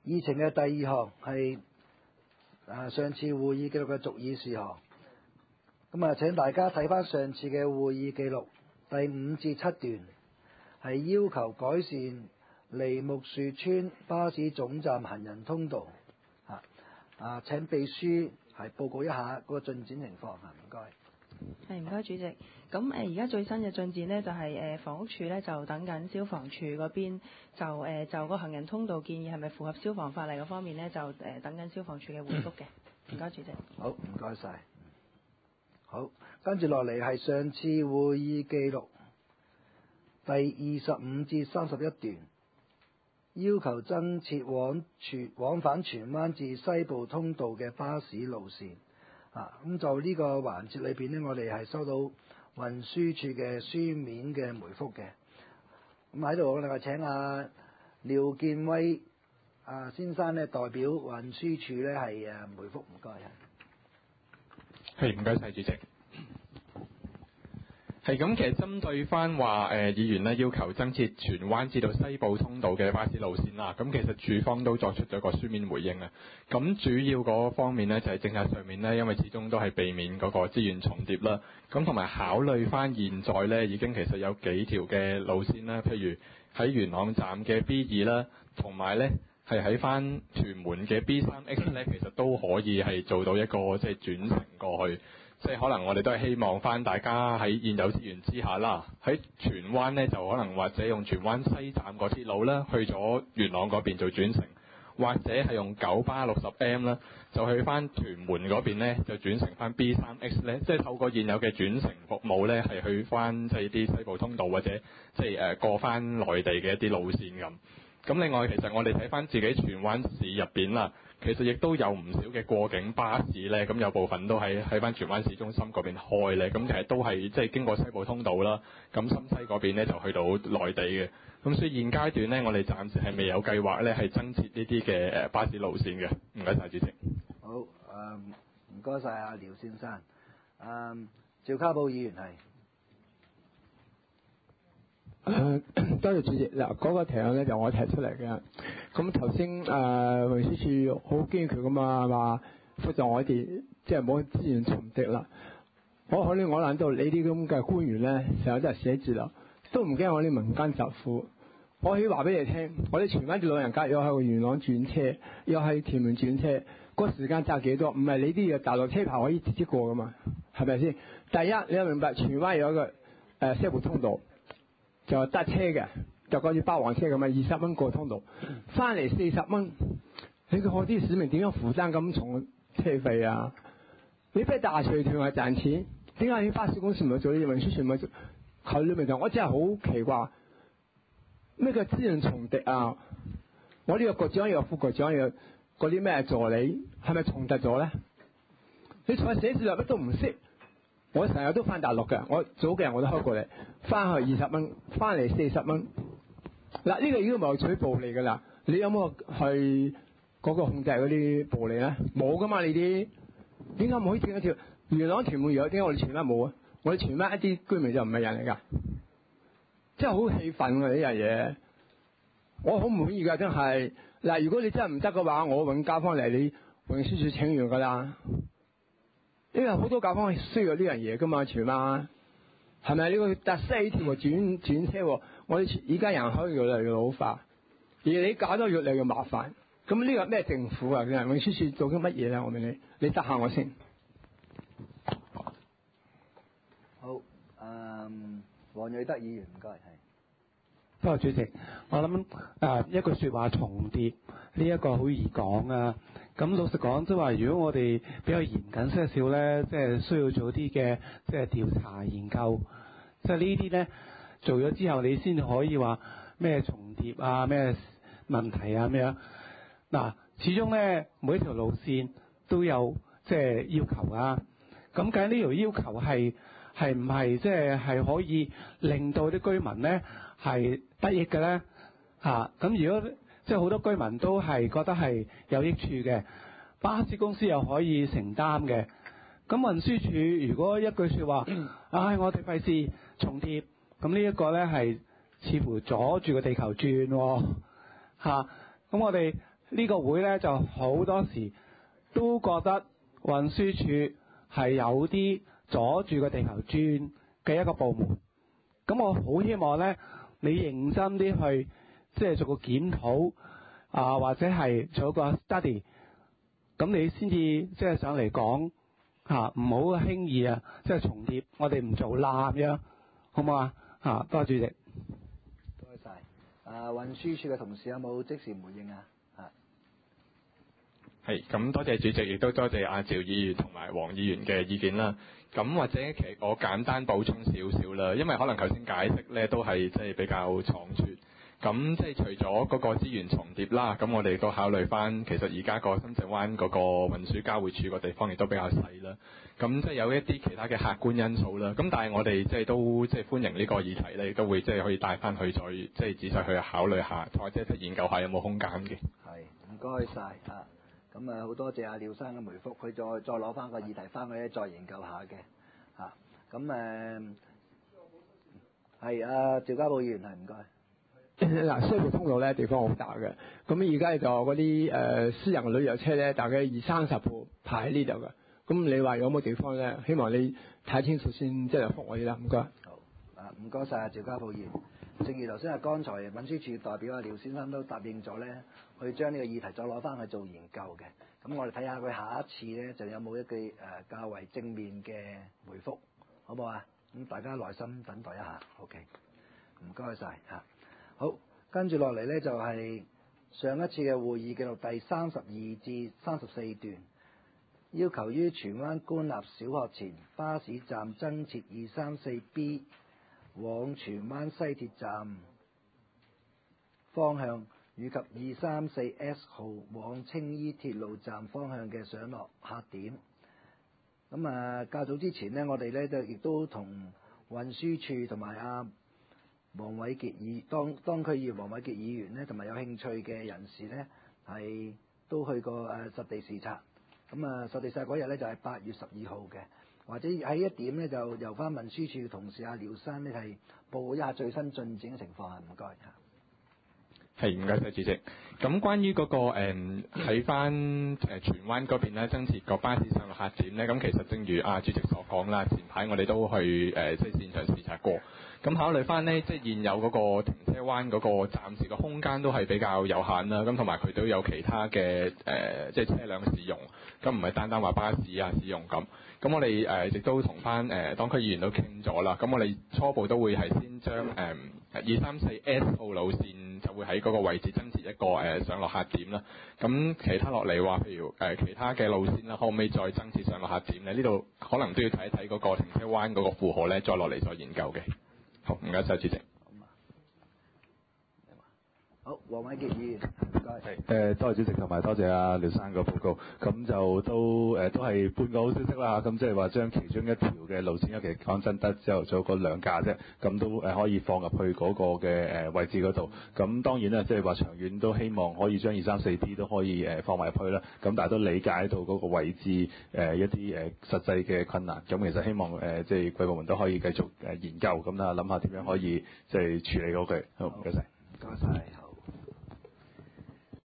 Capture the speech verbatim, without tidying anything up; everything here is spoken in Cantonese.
議程嘅第二項係啊上次會議記錄嘅續議事項。咁啊，請大家睇翻上次嘅會議記錄第五至七段，係要求改善梨木樹村巴士總站行人通道。啊啊，請秘書係報告一下嗰個進展情況啊，唔該。 係，唔該主席。咁誒而家最新嘅進展呢，就係、是、誒、呃、房屋署呢，就等緊消防處嗰邊就誒、呃、就個行人通道建議係咪符合消防法例嗰方面呢，就誒、呃、等緊消防處嘅回覆嘅。唔該主席。 好，唔該晒。好，跟住落嚟係上次會議記錄第二十五至三十一段，要求增設往荃往返荃灣至西部通道嘅巴士路線。啊，咁就呢個環節裏邊呢，我哋係收到運輸處嘅書面嘅回覆嘅。咁喺度我哋請阿廖建威啊先生呢代表運輸處呢係誒回覆，唔該啊。 係，唔該晒主席。係咁，其實針對翻話誒議員咧要求增設荃灣至到西部通道嘅巴士路線啦，咁其實署方都作出咗個書面回應啊。咁主要嗰方面呢，就係政策上面呢，因為始終都係避免嗰個資源重疊啦。咁同埋考慮翻現在呢，已經其實有幾條嘅路線啦，譬如喺元朗站嘅 B 二啦，同埋呢係喺翻屯門嘅 B 三 X 呢，其實都可以係做到一個即係轉乘過去。即係可能我哋都係希望翻大家喺現有資源之下啦，喺荃灣呢，就可能或者用荃灣西站個鐵路啦，去咗元朗嗰邊做轉乘，或者係用九巴六十 M 啦，就去翻屯門嗰邊呢，就轉乘翻 B 三 X 呢，即係透過現有嘅轉乘服務呢，係去翻即係啲西部通道或者即係誒過翻內地嘅一啲路線咁。咁另外其實我哋睇翻自己荃灣市入邊啦，其實亦都有唔少嘅過境巴士咧，咁有部分都喺喺翻荃灣市中心嗰邊開咧，咁其實都係即係經過西部通道啦，咁深西嗰邊咧就去到內地嘅，咁所以現階段咧我哋暫時係未有計劃咧係增設呢啲嘅誒巴士路線嘅。唔該晒主席。 好，誒唔該晒阿廖先生。誒、嗯、趙家寶議員係。 誒，多謝主席。嗱，嗰個提案咧就我提出嚟嘅。咁頭先誒運輸署好堅決噶嘛，話輔助我哋即係冇資源重疊啦。我可能我諗到你啲咁嘅官員咧，成日都係寫字樓，都唔驚我啲民間疾苦。我可以話俾你聽，我哋荃灣啲老人家又喺元朗轉車，又喺屯門轉車，個時間揸幾多？唔係你啲嘅大陸車牌可以直接過噶嘛？係咪先？第一，你要明白荃灣有一個誒西部通道。就搭車嘅，就好似霸王車咁啊，二十蚊過通道，翻嚟四十蚊。你個我啲市民點樣負擔咁重車費啊？你俾大財團係賺錢，點解啲巴士公司唔去做呢啲運輸全部做？佢裏面就我真係好奇怪，咩叫資源重疊啊？我呢個局長又副局長又嗰啲咩助理，係咪重疊咗咧？你坐喺寫字樓乜都唔識。我成日都翻大陸嘅，我早幾日我都開過嚟，翻去二十蚊，翻嚟四十蚊。嗱，呢個已經謀取暴利㗎啦。你有冇去嗰個控制嗰啲暴利咧？冇㗎嘛，你啲點解唔可以整一條元朗屯門有？點解我哋荃灣冇啊？我哋荃灣一啲居民就唔係人嚟㗎，真係好氣憤㗎呢樣嘢。我好唔滿意㗎，真係。嗱，如果你真係唔得嘅話，我揾街坊嚟，你運輸署請完㗎啦。因為好多街坊需要呢樣嘢噶嘛，荃灣係咪呢個搭西條轉轉車？我哋而家人口越嚟越老化，而你搞到越嚟越麻煩。咁呢個咩政府啊？運輸署做緊乜嘢咧？我問你，你答下我先。 好，誒、嗯，黃瑞德議員唔該，係。 多謝主席，我諗啊一句説話重疊呢一個好易講啊。咁老實講，即係話如果我哋比較嚴謹些少咧，即係需要做啲嘅即係調查研究，即係呢啲咧做咗之後，你先可以話咩重疊啊、咩問題啊咩樣。嗱，始終咧每一條路線都有即係要求啊。咁究竟呢條要求係係唔係即係係可以令到啲居民咧係得益嘅咧？嚇，咁如果即係好多居民都係覺得係有益處嘅，巴士公司又可以承擔嘅。咁運輸署如果一句説話，唉，我哋費事重貼，咁呢一個咧係似乎阻住個地球轉喎，嚇。咁我哋呢個會咧就好多時都覺得運輸署係有啲阻住個地球轉嘅一個部門。咁我好希望咧，你認真啲去即係做個檢討啊，或者係做個 study， 咁你先至即係上嚟講嚇，唔好輕易啊，即係重疊，我哋唔做啦咁樣，好唔好啊？嚇，多謝主席。 多謝晒。啊，運輸署嘅同事有冇即時回應啊？ 係，咁多謝主席，亦都多謝阿趙議員同埋黃議員嘅意見啦。咁或者其實我簡單補充少少啦，因為可能頭先解釋咧都係即係比較倉促。咁即係除咗嗰個資源重疊啦，咁我哋都考慮翻，其實而家個深圳灣嗰個運輸交匯處個地方亦都比較細啦。咁即係有一啲其他嘅客觀因素啦。咁但係我哋即係都即係歡迎呢個議題咧，亦都會即係可以帶翻去再即係仔細去考慮下，或者研究下有冇空間嘅。 係，唔該晒啊！咁啊，好多謝阿廖生嘅回覆，佢再再攞翻個議題翻去咧，再研究下嘅嚇。咁誒係啊，趙家寶議員係唔該。 嗱，西部通道咧地方好大嘅，咁而家就嗰啲誒私人旅遊車咧，大概二三十部排喺呢度嘅。咁你話有冇地方咧？希望你睇清楚先，即係覆我哋啦。唔該。 好啊，唔該晒啊，趙家寶議員。正如頭先啊，剛才運輸署代表阿廖先生都答應咗咧，去將呢個議題再攞翻去做研究嘅。咁我哋睇下佢下一次咧，就有冇一句誒、呃、較為正面嘅回覆，好唔好啊？咁大家耐心等待一下。OK，唔該晒嚇。好，跟住落嚟咧就係、是、上一次嘅會議記錄第三十二至三十四段，要求於荃灣官立小學前巴士站增設二三四 B。往荃灣西鐵站方向以及二三四 S 號往青衣鐵路站方向嘅上落客點。咁啊，較早之前呢，我哋咧就亦都同運輸署同埋阿黃偉傑議當當區議員黃偉傑議員呢，同埋有興趣嘅人士呢，係都去過誒實地視察。咁啊，實地視察嗰日呢，就係八月十二號嘅。或者喺一點咧，就由翻運輸署同事阿廖生咧係報告一下最新進展嘅情況啊，唔該嚇。 係，唔該晒主席。咁關於嗰、那個誒喺翻誒荃灣嗰邊咧增設個巴士上落客點咧，咁其實正如阿主席所講啦，前排我哋都去誒、呃、即係現場視察過。咁考慮翻呢，即係現有嗰個停車灣嗰個暫時嘅空間都係比較有限啦。咁同埋佢都有其他嘅誒、呃、即係車輛使用，咁唔係單單話巴士啊使用咁。咁我哋誒亦都同翻誒當區議員都傾咗啦。咁我哋初步都會係先將誒二三四 S 號路線就會喺嗰個位置增設一個誒、呃、上落客點啦。咁其他落嚟話，譬如誒、呃、其他嘅路線啦，可唔可以再增設上落客點咧？呢度可能都要睇一睇嗰個停車灣嗰個負荷咧，再落嚟再研究嘅。好，唔該晒主席。 好，黃偉傑議員，唔該。 係誒，多謝主席同埋多謝阿廖生個報告。咁就都誒、呃、都係半個好消息啦。咁即係話將其中一條嘅路線，因為其實講真得之後做嗰兩架啫，咁都誒可以放入去嗰個嘅誒位置嗰度。咁當然啦，即係話長遠都希望可以將二三四 B 都可以誒放埋入去啦。咁但係都理解到嗰個位置誒、呃、一啲誒實際嘅困難。咁其實希望誒即係貴部門都可以繼續誒研究，咁啊諗下點樣可以即係處理嗰句。好，唔該晒。 唔該晒。